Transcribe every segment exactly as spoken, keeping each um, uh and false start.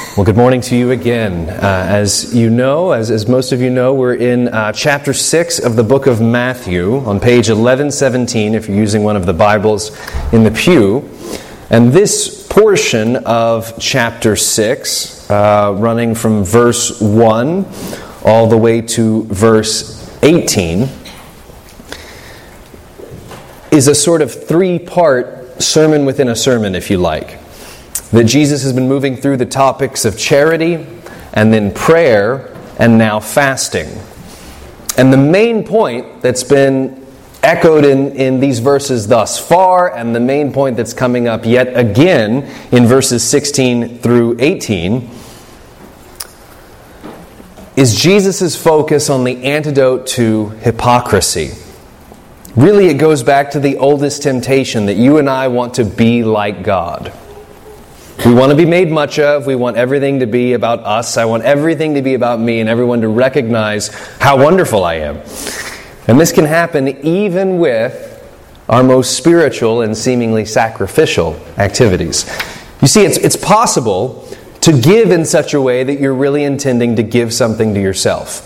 Well, good morning to you again. Uh, as you know, as, as most of you know, we're in uh, chapter six of the book of Matthew on page eleven seventeen, if you're using one of the Bibles in the pew. And this portion of chapter six, uh, running from verse one all the way to verse eighteen, is a sort of three-part sermon within a sermon, if you like. That Jesus has been moving through the topics of charity, and then prayer, and now fasting. And the main point that's been echoed in, in these verses thus far, and the main point that's coming up yet again in verses sixteen through eighteen, is Jesus' focus on the antidote to hypocrisy. Really, it goes back to the oldest temptation that you and I want to be like God. We want to be made much of. We want everything to be about us. I want everything to be about me and everyone to recognize how wonderful I am. And this can happen even with our most spiritual and seemingly sacrificial activities. You see, it's, it's possible to give in such a way that you're really intending to give something to yourself.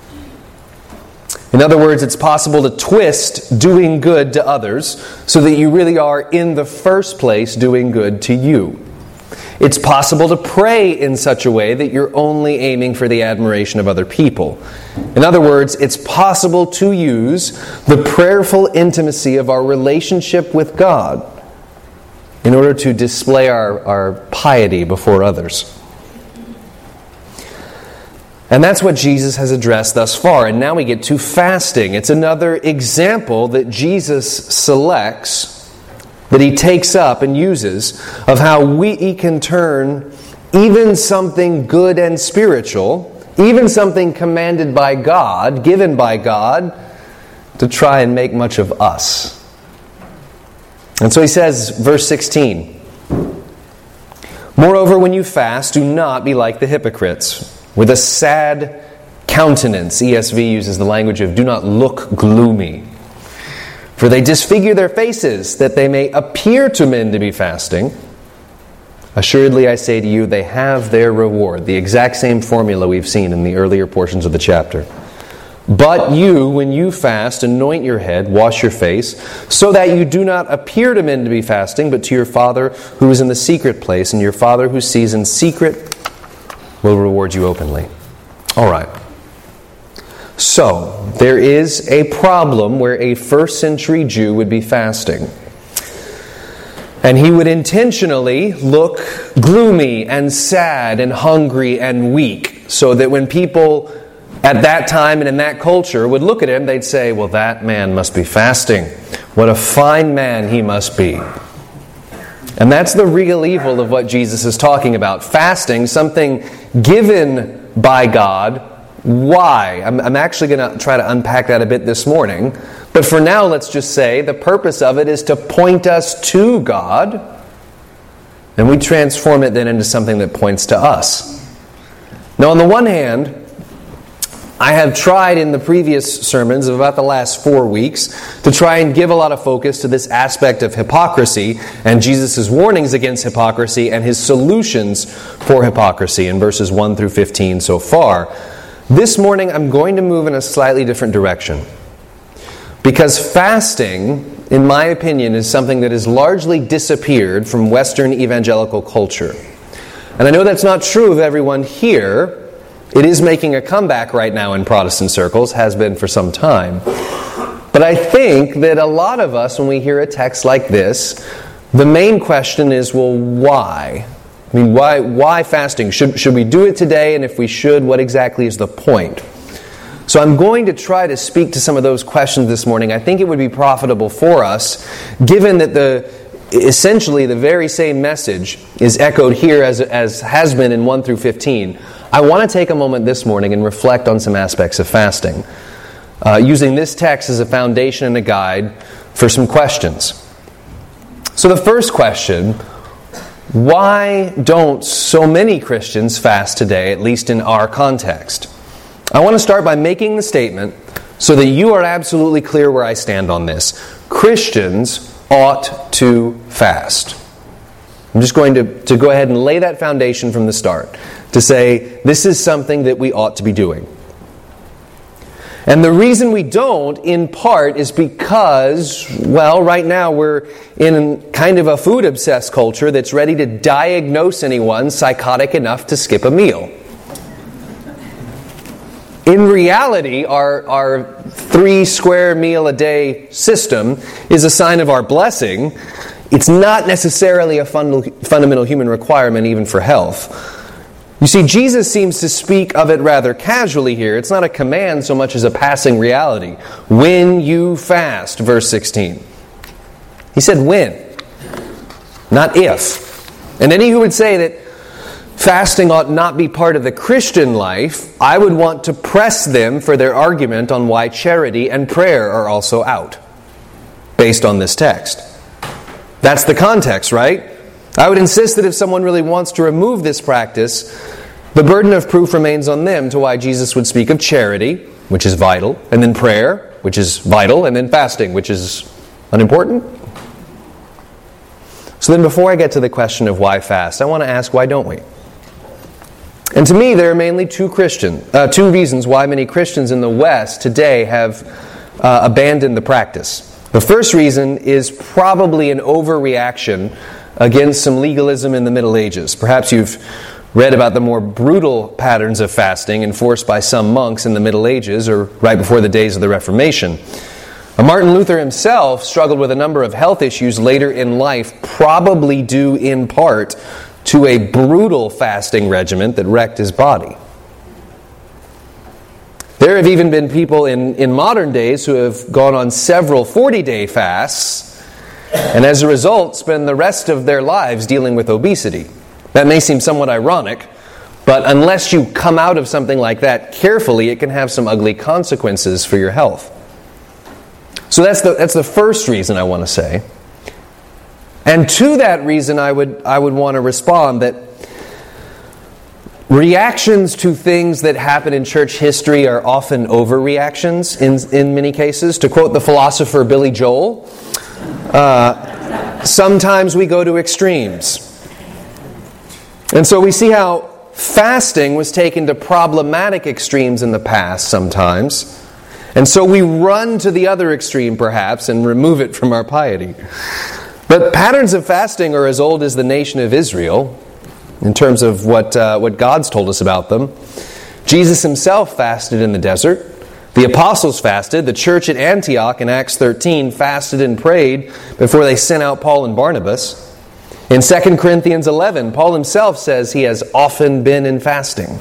In other words, it's possible to twist doing good to others so that you really are in the first place doing good to you. It's possible to pray in such a way that you're only aiming for the admiration of other people. In other words, it's possible to use the prayerful intimacy of our relationship with God in order to display our, our piety before others. And that's what Jesus has addressed thus far. And now we get to fasting. It's another example that Jesus selects, that he takes up and uses, of how we can turn even something good and spiritual, even something commanded by God, given by God, to try and make much of us. And so he says, verse sixteen, "Moreover, when you fast, do not be like the hypocrites, with a sad countenance." E S V uses the language of "do not look gloomy. For they disfigure their faces, that they may appear to men to be fasting. Assuredly, I say to you, they have their reward." The exact same formula we've seen in the earlier portions of the chapter. "But you, when you fast, anoint your head, wash your face, so that you do not appear to men to be fasting, but to your Father who is in the secret place, and your Father who sees in secret will reward you openly." All right. So, there is a problem where a first century Jew would be fasting. And he would intentionally look gloomy and sad and hungry and weak, so that when people at that time and in that culture would look at him, they'd say, "Well, that man must be fasting. What a fine man he must be." And that's the real evil of what Jesus is talking about. Fasting, something given by God. Why? I'm, I'm actually going to try to unpack that a bit this morning. But for now, let's just say the purpose of it is to point us to God. And we transform it then into something that points to us. Now, on the one hand, I have tried in the previous sermons of about the last four weeks to try and give a lot of focus to this aspect of hypocrisy and Jesus' warnings against hypocrisy and his solutions for hypocrisy in verses one through fifteen so far. This morning I'm going to move in a slightly different direction. Because fasting, in my opinion, is something that has largely disappeared from Western evangelical culture. And I know that's not true of everyone here. It is making a comeback right now in Protestant circles, has been for some time. But I think that a lot of us, when we hear a text like this, the main question is, well, why? I mean, why why fasting? Should, should we do it today? And if we should, what exactly is the point? So I'm going to try to speak to some of those questions this morning. I think it would be profitable for us, given that the essentially the very same message is echoed here as, as has been in one through fifteen. I want to take a moment this morning and reflect on some aspects of fasting, uh, using this text as a foundation and a guide for some questions. So the first question: why don't so many Christians fast today, at least in our context? I want to start by making the statement so that you are absolutely clear where I stand on this. Christians ought to fast. I'm just going to, to go ahead and lay that foundation from the start, to say this is something that we ought to be doing. And the reason we don't, in part, is because, well, right now we're in kind of a food-obsessed culture that's ready to diagnose anyone psychotic enough to skip a meal. In reality, our, our three square meal a day system is a sign of our blessing. It's not necessarily a fund, fundamental human requirement even for health. You see, Jesus seems to speak of it rather casually here. It's not a command so much as a passing reality. When you fast, verse sixteen. He said when, not if. And any who would say that fasting ought not be part of the Christian life, I would want to press them for their argument on why charity and prayer are also out, based on this text. That's the context, right? I would insist that if someone really wants to remove this practice, the burden of proof remains on them to why Jesus would speak of charity, which is vital, and then prayer, which is vital, and then fasting, which is unimportant. So then before I get to the question of why fast, I want to ask, why don't we? And to me, there are mainly two Christian, uh, two reasons why many Christians in the West today have uh, abandoned the practice. The first reason is probably an overreaction against some legalism in the Middle Ages. Perhaps you've read about the more brutal patterns of fasting enforced by some monks in the Middle Ages or right before the days of the Reformation. Martin Luther himself struggled with a number of health issues later in life, probably due in part to a brutal fasting regimen that wrecked his body. There have even been people in, in modern days who have gone on several forty-day fasts and as a result spend the rest of their lives dealing with obesity. That may seem somewhat ironic, but unless you come out of something like that carefully, it can have some ugly consequences for your health. So that's the that's the first reason I want to say. And to that reason I would I would want to respond that reactions to things that happen in church history are often overreactions in, in many cases. To quote the philosopher Billy Joel, uh, sometimes we go to extremes. And so we see how fasting was taken to problematic extremes in the past sometimes. And so we run to the other extreme perhaps and remove it from our piety. But patterns of fasting are as old as the nation of Israel, in terms of what uh, what God's told us about them. Jesus himself fasted in the desert. The apostles fasted. The church at Antioch in Acts thirteen fasted and prayed before they sent out Paul and Barnabas. In Second Corinthians eleven, Paul himself says he has often been in fasting.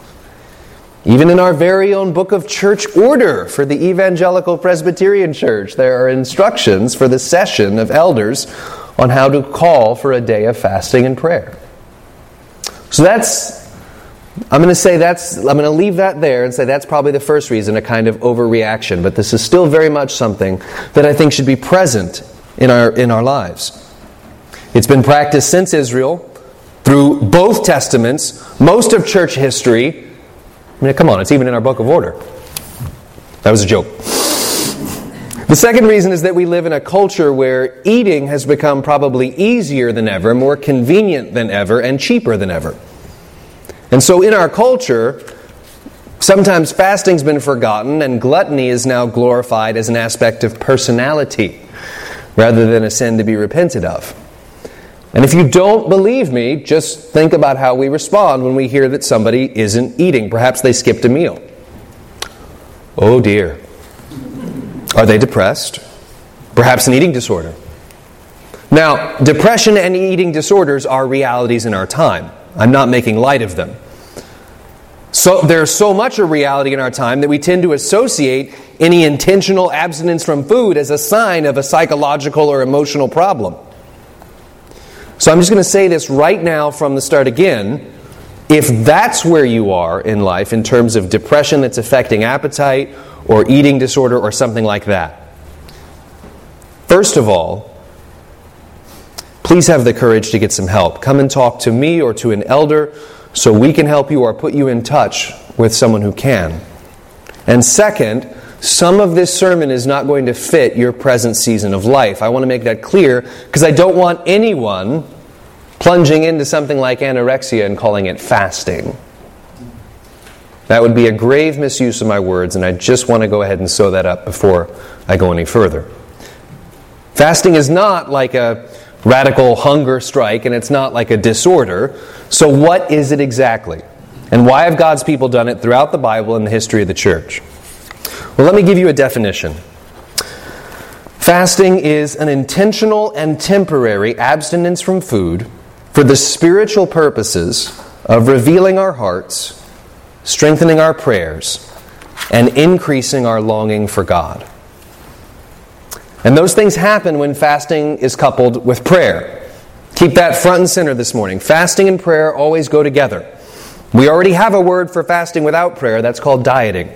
Even in our very own book of church order for the Evangelical Presbyterian Church, there are instructions for the session of elders on how to call for a day of fasting and prayer. So that's, I'm going to say that's, I'm going to leave that there and say that's probably the first reason, a kind of overreaction. But this is still very much something that I think should be present in our in our lives. It's been practiced since Israel, through both testaments, most of church history. I mean, come on, it's even in our book of order. That was a joke. The second reason is that we live in a culture where eating has become probably easier than ever, more convenient than ever, and cheaper than ever. And so in our culture, sometimes fasting's been forgotten and gluttony is now glorified as an aspect of personality rather than a sin to be repented of. And if you don't believe me, just think about how we respond when we hear that somebody isn't eating. Perhaps they skipped a meal. Oh dear. Are they depressed? Perhaps an eating disorder. Now, depression and eating disorders are realities in our time. I'm not making light of them. So there's so much a reality in our time that we tend to associate any intentional abstinence from food as a sign of a psychological or emotional problem. So I'm just going to say this right now from the start again. If that's where you are in life in terms of depression that's affecting appetite or eating disorder or something like that, first of all, please have the courage to get some help. Come and talk to me or to an elder so we can help you or put you in touch with someone who can. And second, some of this sermon is not going to fit your present season of life. I want to make that clear because I don't want anyone plunging into something like anorexia and calling it fasting. That would be a grave misuse of my words, and I just want to go ahead and sew that up before I go any further. Fasting is not like a radical hunger strike, and it's not like a disorder. So what is it exactly? And why have God's people done it throughout the Bible and the history of the church? Well, let me give you a definition. Fasting is an intentional and temporary abstinence from food for the spiritual purposes of revealing our hearts, strengthening our prayers, and increasing our longing for God. And those things happen when fasting is coupled with prayer. Keep that front and center this morning. Fasting and prayer always go together. We already have a word for fasting without prayer. That's called dieting.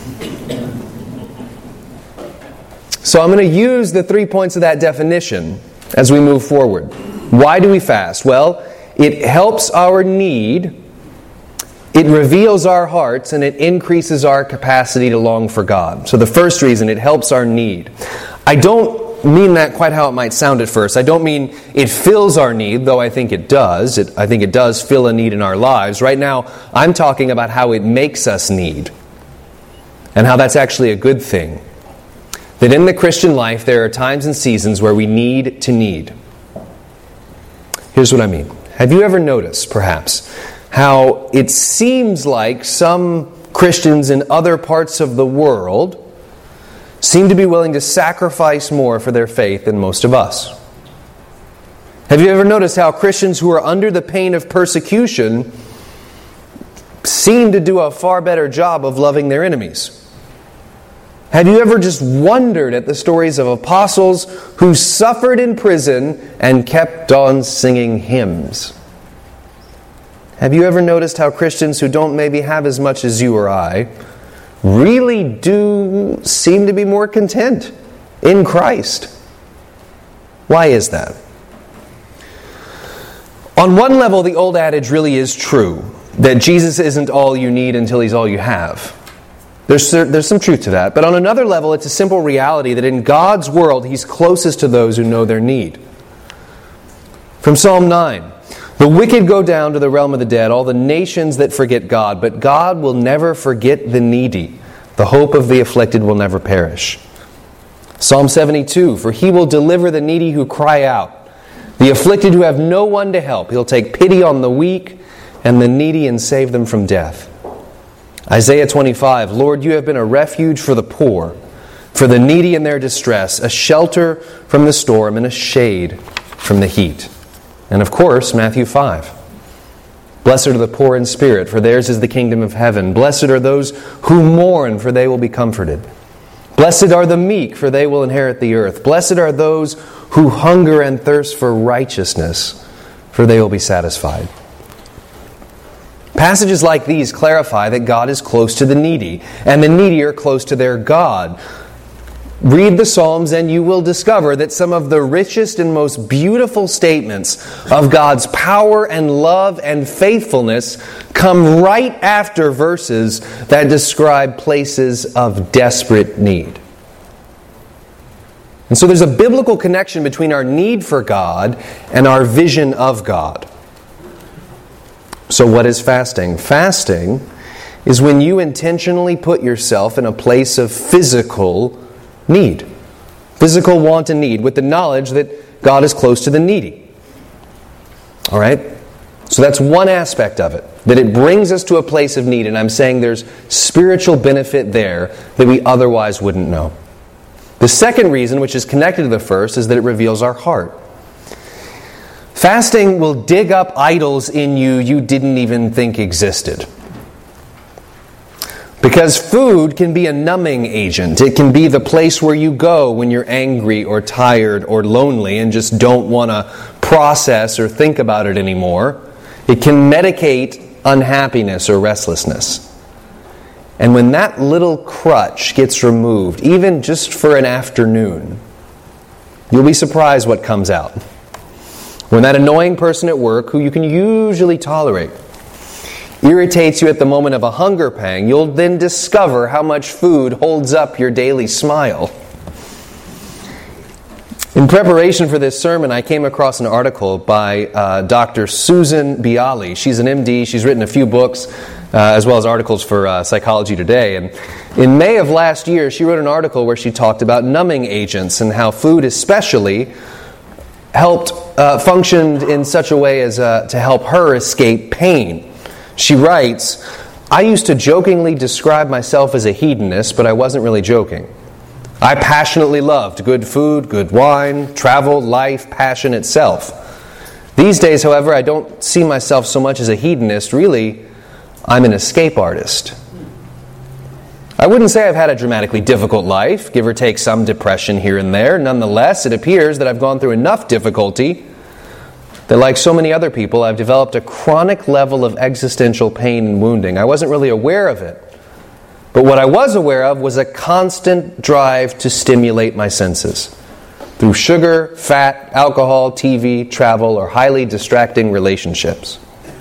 So I'm going to use the three points of that definition as we move forward. Why do we fast? Well, it helps our need, it reveals our hearts, and it increases our capacity to long for God. So the first reason, it helps our need. I don't mean that quite how it might sound at first. I don't mean it fills our need, though I think it does. It, I think it does fill a need in our lives. Right now, I'm talking about how it makes us need, and how that's actually a good thing. That in the Christian life, there are times and seasons where we need to need. Here's what I mean. Have you ever noticed, perhaps, how it seems like some Christians in other parts of the world seem to be willing to sacrifice more for their faith than most of us? Have you ever noticed how Christians who are under the pain of persecution seem to do a far better job of loving their enemies? Have you ever just wondered at the stories of apostles who suffered in prison and kept on singing hymns? Have you ever noticed how Christians who don't maybe have as much as you or I really do seem to be more content in Christ? Why is that? On one level, the old adage really is true, that Jesus isn't all you need until He's all you have. There's, there's some truth to that. But on another level, it's a simple reality that in God's world, He's closest to those who know their need. From Psalm nine, the wicked go down to the realm of the dead, all the nations that forget God, but God will never forget the needy. The hope of the afflicted will never perish. Psalm seventy-two, for He will deliver the needy who cry out, the afflicted who have no one to help. He'll take pity on the weak and the needy and save them from death. Isaiah twenty-five, Lord, you have been a refuge for the poor, for the needy in their distress, a shelter from the storm and a shade from the heat. And of course, Matthew five. Blessed are the poor in spirit, for theirs is the kingdom of heaven. Blessed are those who mourn, for they will be comforted. Blessed are the meek, for they will inherit the earth. Blessed are those who hunger and thirst for righteousness, for they will be satisfied. Passages like these clarify that God is close to the needy, and the needy are close to their God. Read the Psalms and you will discover that some of the richest and most beautiful statements of God's power and love and faithfulness come right after verses that describe places of desperate need. And so there's a biblical connection between our need for God and our vision of God. So what is fasting? Fasting is when you intentionally put yourself in a place of physical need. Physical want and need, with the knowledge that God is close to the needy. All right? So that's one aspect of it, that it brings us to a place of need, and I'm saying there's spiritual benefit there that we otherwise wouldn't know. The second reason, which is connected to the first, is that it reveals our heart. Fasting will dig up idols in you you didn't even think existed. Because food can be a numbing agent. It can be the place where you go when you're angry or tired or lonely and just don't want to process or think about it anymore. It can medicate unhappiness or restlessness. And when that little crutch gets removed, even just for an afternoon, you'll be surprised what comes out. When that annoying person at work, who you can usually tolerate, irritates you at the moment of a hunger pang, you'll then discover how much food holds up your daily smile. In preparation for this sermon, I came across an article by uh, Doctor Susan Bialy. She's an M D. She's written a few books, uh, as well as articles for uh, Psychology Today. And in May of last year, she wrote an article where she talked about numbing agents and how food especially helped, uh, functioned in such a way as uh, to help her escape pain. She writes, "I used to jokingly describe myself as a hedonist, but I wasn't really joking. I passionately loved good food, good wine, travel, life, passion itself. These days, however, I don't see myself so much as a hedonist. Really, I'm an escape artist. I wouldn't say I've had a dramatically difficult life, give or take some depression here and there. Nonetheless, it appears that I've gone through enough difficulty that, like so many other people, I've developed a chronic level of existential pain and wounding. I wasn't really aware of it. But what I was aware of was a constant drive to stimulate my senses through sugar, fat, alcohol, T V, travel, or highly distracting relationships.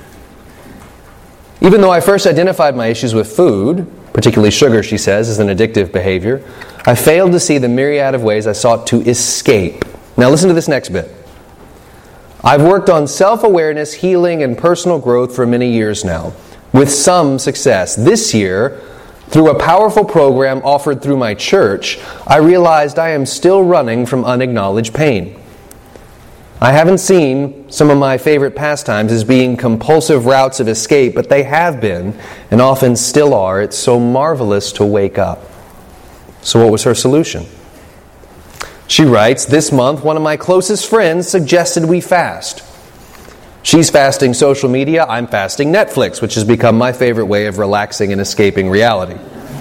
Even though I first identified my issues with food, particularly sugar, she says, as an addictive behavior, I failed to see the myriad of ways I sought to escape." Now listen to this next bit. "I've worked on self-awareness, healing, and personal growth for many years now, with some success. This year, through a powerful program offered through my church, I realized I am still running from unacknowledged pain. I haven't seen some of my favorite pastimes as being compulsive routes of escape, but they have been, and often still are. It's so marvelous to wake up." So what was her solution? She writes, "This month, one of my closest friends suggested we fast. She's fasting social media, I'm fasting Netflix, which has become my favorite way of relaxing and escaping reality.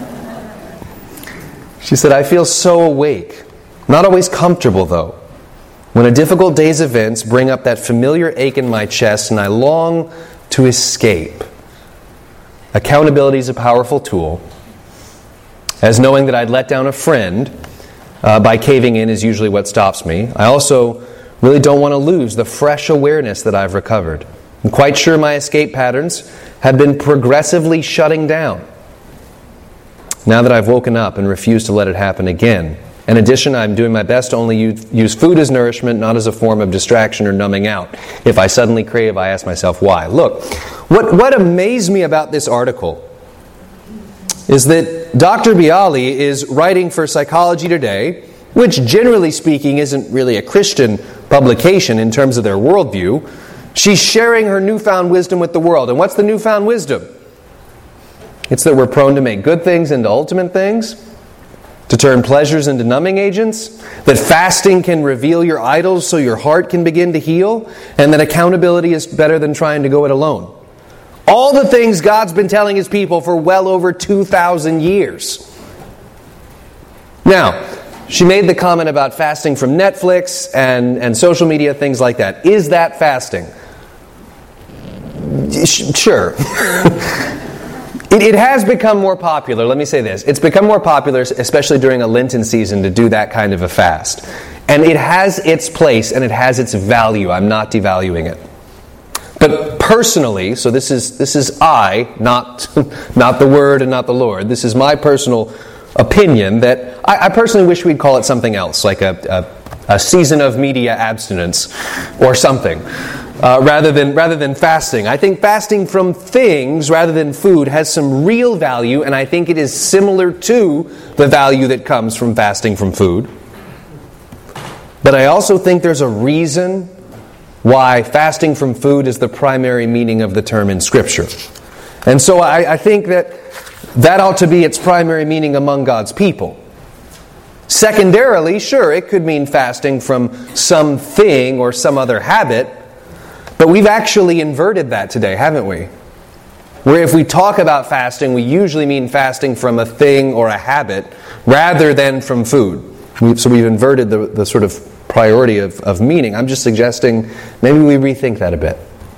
She said, I feel so awake, not always comfortable though. When a difficult day's events bring up that familiar ache in my chest and I long to escape. Accountability is a powerful tool, as knowing that I'd let down a friend uh, by caving in is usually what stops me. I also really don't want to lose the fresh awareness that I've recovered. I'm quite sure my escape patterns have been progressively shutting down now that I've woken up and refused to let it happen again. In addition, I'm doing my best to only use food as nourishment, not as a form of distraction or numbing out. If I suddenly crave, I ask myself why." Look, what, what amazed me about this article is that Doctor Bialy is writing for Psychology Today, which generally speaking isn't really a Christian publication in terms of their worldview. She's sharing her newfound wisdom with the world. And what's the newfound wisdom? It's that we're prone to make good things into ultimate things, to turn pleasures into numbing agents, that fasting can reveal your idols so your heart can begin to heal, and that accountability is better than trying to go it alone. All the things God's been telling His people for well over two thousand years. Now, she made the comment about fasting from Netflix and, and social media, things like that. Is that fasting? Sure. it, it has become more popular, let me say this. It's become more popular, especially during a Lenten season, to do that kind of a fast. And it has its place and it has its value. I'm not devaluing it. But personally, so this is this is I, not, not the Word and not the Lord. This is my personal opinion that I, I personally wish we'd call it something else, like a, a, a season of media abstinence or something, uh, rather than rather than fasting. I think fasting from things rather than food has some real value, and I think it is similar to the value that comes from fasting from food. But I also think there's a reason why fasting from food is the primary meaning of the term in Scripture. And so I, I think that that ought to be its primary meaning among God's people. Secondarily, sure, it could mean fasting from something or some other habit, but we've actually inverted that today, haven't we? Where if we talk about fasting, we usually mean fasting from a thing or a habit rather than from food. So we've inverted the, the sort of priority of, of meaning. I'm just suggesting maybe we rethink that a bit.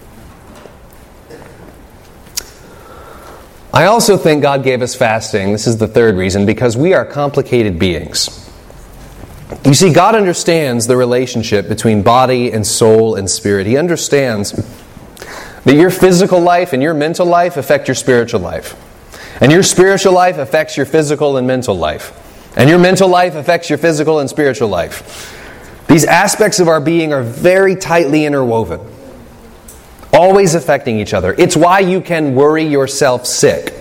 I also think God gave us fasting, this is the third reason, because we are complicated beings. You see, God understands the relationship between body and soul and spirit. He understands that your physical life and your mental life affect your spiritual life. And your spiritual life affects your physical and mental life. And your mental life affects your physical and spiritual life. These aspects of our being are very tightly interwoven, always affecting each other. It's why you can worry yourself sick.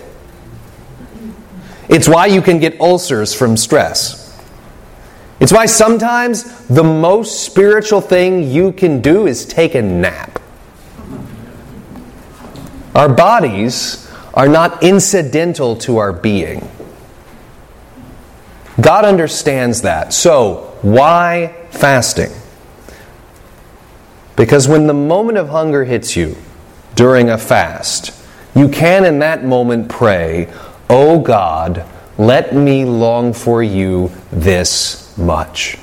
It's why you can get ulcers from stress. It's why sometimes the most spiritual thing you can do is take a nap. Our bodies are not incidental to our being. God understands that. So, why fasting? Because when the moment of hunger hits you during a fast, you can in that moment pray, "Oh God, let me long for you this much.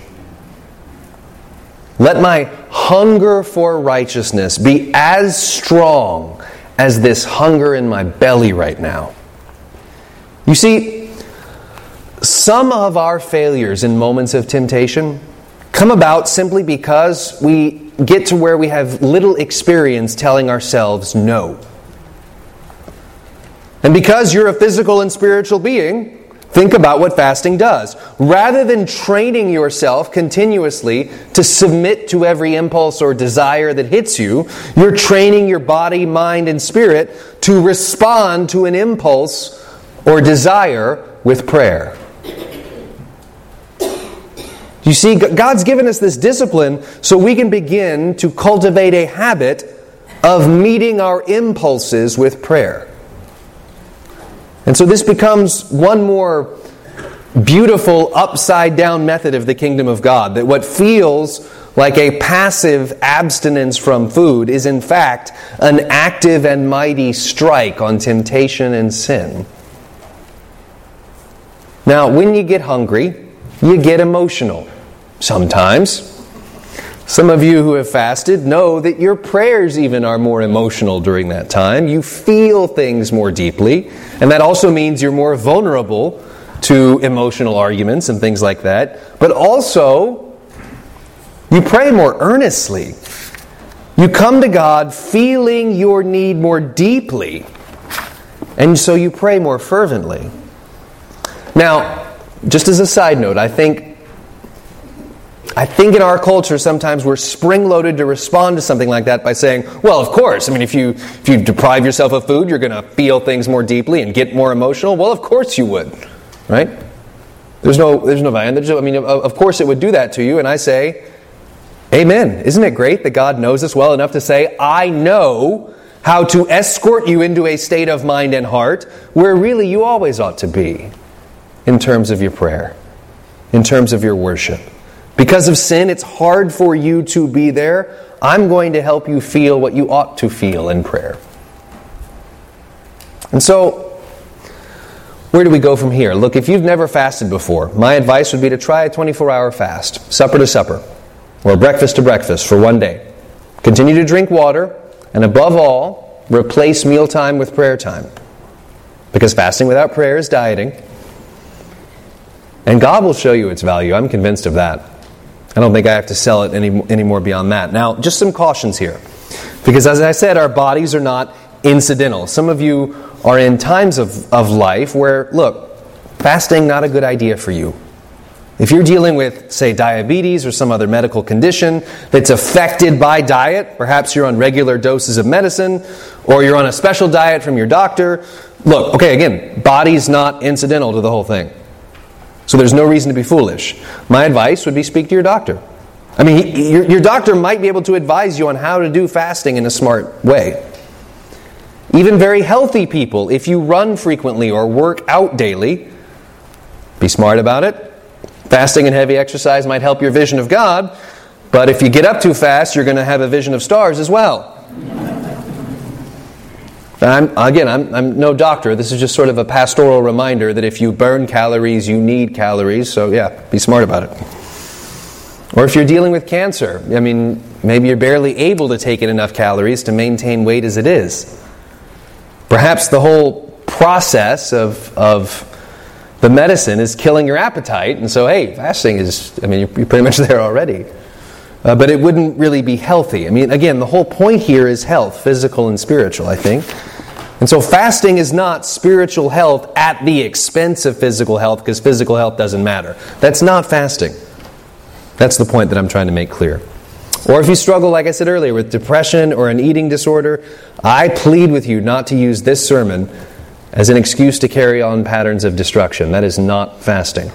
Let my hunger for righteousness be as strong as this hunger in my belly right now." You see, some of our failures in moments of temptation come about simply because we get to where we have little experience telling ourselves no. And because you're a physical and spiritual being, think about what fasting does. Rather than training yourself continuously to submit to every impulse or desire that hits you, you're training your body, mind, and spirit to respond to an impulse or desire with prayer. You see, God's given us this discipline so we can begin to cultivate a habit of meeting our impulses with prayer. And so this becomes one more beautiful upside-down method of the kingdom of God, that what feels like a passive abstinence from food is in fact an active and mighty strike on temptation and sin. Now, when you get hungry, you get emotional. Sometimes. Some of you who have fasted know that your prayers even are more emotional during that time. You feel things more deeply, and that also means you're more vulnerable to emotional arguments and things like that. But also, you pray more earnestly. You come to God feeling your need more deeply, and so you pray more fervently. Now, just as a side note, I think I think in our culture sometimes we're spring-loaded to respond to something like that by saying, well, of course, I mean, if you if you deprive yourself of food, you're going to feel things more deeply and get more emotional. Well, of course you would, right? There's no there's no advantage. I mean, of, of course it would do that to you. And I say, amen. Isn't it great that God knows us well enough to say, I know how to escort you into a state of mind and heart where really you always ought to be in terms of your prayer, in terms of your worship. Because of sin, it's hard for you to be there. I'm going to help you feel what you ought to feel in prayer. And so, where do we go from here? Look, if you've never fasted before, my advice would be to try a twenty-four hour fast, supper to supper, or breakfast to breakfast for one day. Continue to drink water, and above all, replace mealtime with prayer time. Because fasting without prayer is dieting. And God will show you its value. I'm convinced of that. I don't think I have to sell it any, any more beyond that. Now, just some cautions here. Because as I said, our bodies are not incidental. Some of you are in times of, of life where, look, fasting not a good idea for you. If you're dealing with, say, diabetes or some other medical condition that's affected by diet, perhaps you're on regular doses of medicine, or you're on a special diet from your doctor, look, okay, again, body's not incidental to the whole thing. So there's no reason to be foolish. My advice would be speak to your doctor. I mean, he, your, your doctor might be able to advise you on how to do fasting in a smart way. Even very healthy people, if you run frequently or work out daily, be smart about it. Fasting and heavy exercise might help your vision of God, but if you get up too fast, you're going to have a vision of stars as well. I'm, again, I'm, I'm no doctor. This is just sort of a pastoral reminder that if you burn calories, you need calories. So yeah, be smart about it. Or if you're dealing with cancer, I mean, maybe you're barely able to take in enough calories to maintain weight as it is. Perhaps the whole process of of the medicine is killing your appetite, and so hey, fasting is, I mean, you're, you're pretty much there already. Uh, but it wouldn't really be healthy. I mean, again, the whole point here is health, physical and spiritual, I think. And so fasting is not spiritual health at the expense of physical health, because physical health doesn't matter. That's not fasting. That's the point that I'm trying to make clear. Or if you struggle, like I said earlier, with depression or an eating disorder, I plead with you not to use this sermon as an excuse to carry on patterns of destruction. That is not fasting.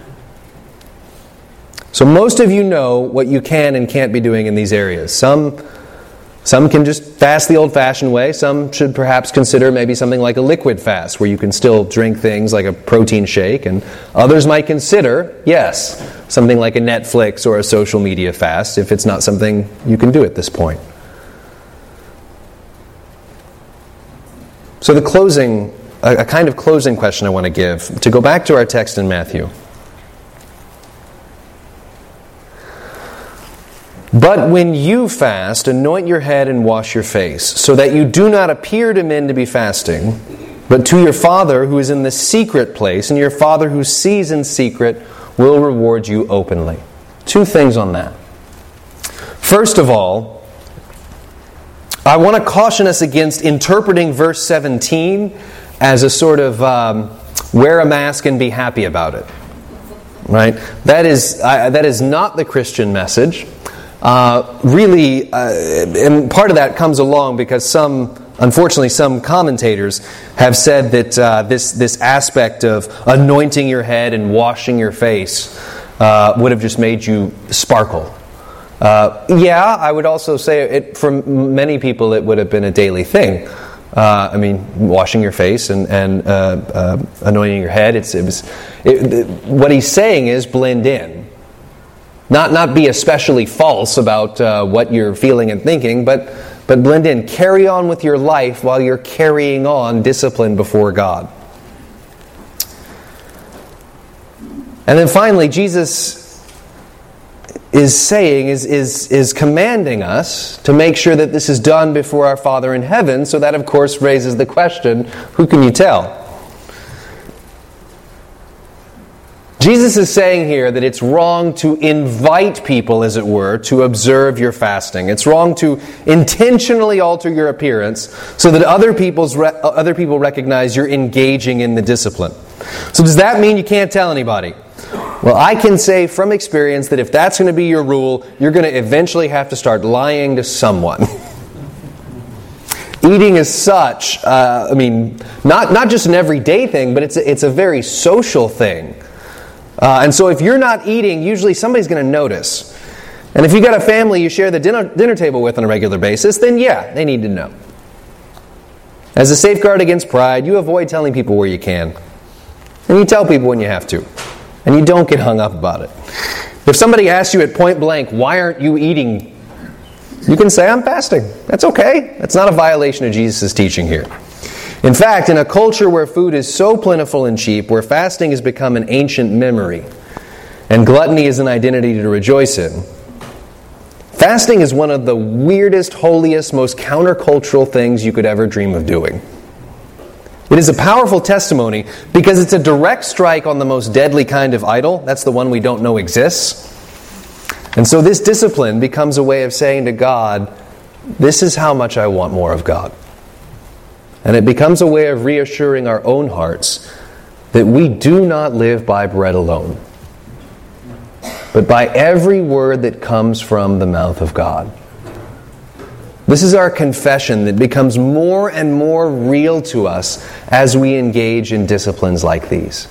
So most of you know what you can and can't be doing in these areas. Some Some can just fast the old-fashioned way. Some should perhaps consider maybe something like a liquid fast, where you can still drink things like a protein shake. And others might consider, yes, something like a Netflix or a social media fast, if it's not something you can do at this point. So the closing, a, a kind of closing question I want to give, to go back to our text in Matthew. But when you fast, anoint your head and wash your face, so that you do not appear to men to be fasting, but to your Father who is in the secret place, and your Father who sees in secret will reward you openly. Two things on that. First of all, I want to caution us against interpreting verse seventeen as a sort of um, wear a mask and be happy about it. Right? That is, uh, that is not the Christian message. Uh, really, uh, and part of that comes along because some, unfortunately, some commentators have said that uh, this this aspect of anointing your head and washing your face uh, would have just made you sparkle. Uh, yeah, I would also say it for many people it would have been a daily thing. Uh, I mean, washing your face and, and uh, uh, anointing your head. It's it was it, it, what he's saying is blend in. Not not be especially false about uh, what you're feeling and thinking, but but blend in. Carry on with your life while you're carrying on discipline before God. And then finally, Jesus is saying, is, is, is commanding us to make sure that this is done before our Father in heaven, so that of course raises the question, who can you tell? Jesus is saying here that it's wrong to invite people, as it were, to observe your fasting. It's wrong to intentionally alter your appearance so that other people's re- other people recognize you're engaging in the discipline. So does that mean you can't tell anybody? Well, I can say from experience that if that's going to be your rule, you're going to eventually have to start lying to someone. Eating is such, uh, I mean, not, not just an everyday thing, but it's a, it's a very social thing. Uh, and so if you're not eating, usually somebody's going to notice. And if you've got a family you share the dinner, dinner table with on a regular basis, then yeah, they need to know. As a safeguard against pride, you avoid telling people where you can. And you tell people when you have to. And you don't get hung up about it. If somebody asks you at point blank, why aren't you eating? You can say, I'm fasting. That's okay. That's not a violation of Jesus' teaching here. In fact, in a culture where food is so plentiful and cheap, where fasting has become an ancient memory, and gluttony is an identity to rejoice in, fasting is one of the weirdest, holiest, most countercultural things you could ever dream of doing. It is a powerful testimony because it's a direct strike on the most deadly kind of idol. That's the one we don't know exists. And so this discipline becomes a way of saying to God, this is how much I want more of God. And it becomes a way of reassuring our own hearts that we do not live by bread alone, but by every word that comes from the mouth of God. This is our confession that becomes more and more real to us as we engage in disciplines like these.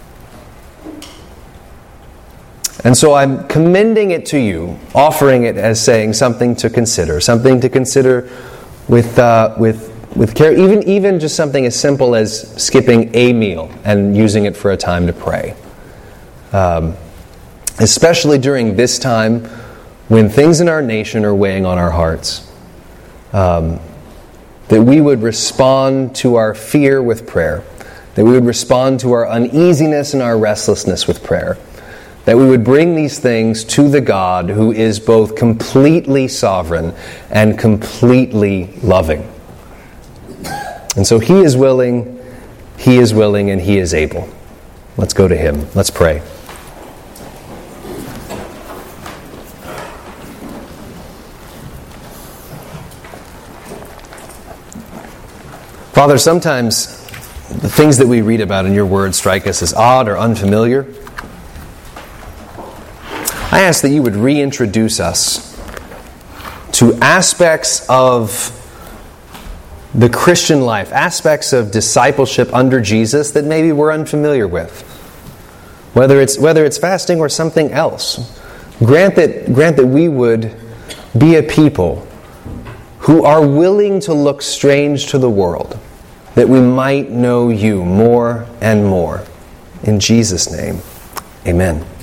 And so I'm commending it to you, offering it as saying something to consider, something to consider with uh, with with care, even even just something as simple as skipping a meal and using it for a time to pray. Um, especially during this time when things in our nation are weighing on our hearts. Um, that we would respond to our fear with prayer. That we would respond to our uneasiness and our restlessness with prayer. That we would bring these things to the God who is both completely sovereign and completely loving. And so He is willing, He is willing, and He is able. Let's go to Him. Let's pray. Father, sometimes the things that we read about in your word strike us as odd or unfamiliar. I ask that you would reintroduce us to aspects of the Christian life, aspects of discipleship under Jesus that maybe we're unfamiliar with. Whether it's whether it's fasting or something else. Grant that grant that we would be a people who are willing to look strange to the world, that we might know you more and more. In Jesus' name, amen.